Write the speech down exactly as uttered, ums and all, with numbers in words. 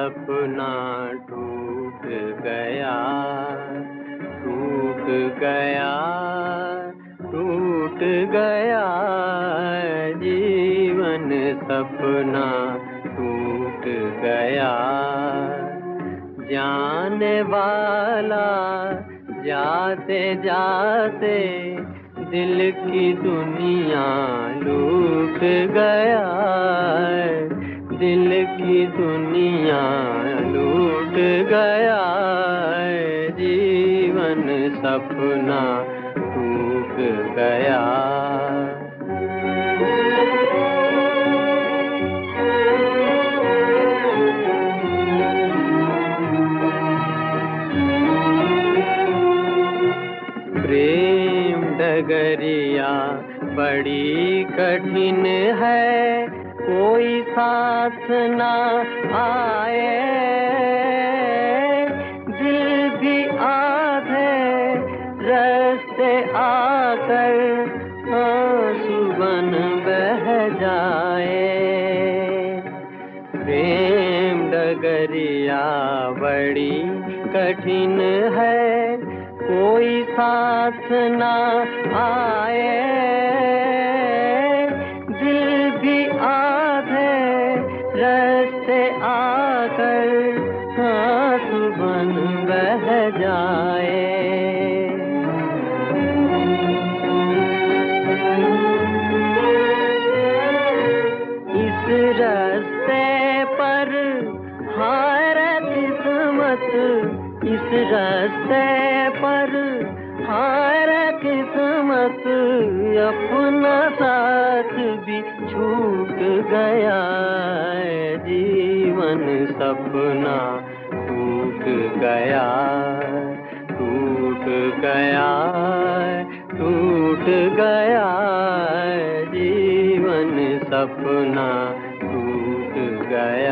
सपना टूट गया, टूट गया, टूट गया, जीवन सपना टूट गया। जाने वाला जाते जाते दिल की दुनिया लूट गया, दिल की दुनिया लूट गया, जीवन सपना टूट गया। प्रेम डगरिया बड़ी कठिन है, कोई साथ ना आए, दिल भी आधे रास्ते आकर आंसू बन बह जाए। प्रेम डगरिया बड़ी कठिन है, कोई साथ ना आए, दिल भी आधे रास्ते आकर आंसू बन बह जाए। इस रास्ते पर हाय रे किस्मत, इस रास्ते पर हाय रे किस्मत, अपना साथ भी छूट गया, जीवन सपना टूट गया, टूट गया, टूट गया, जीवन सपना टूट गया।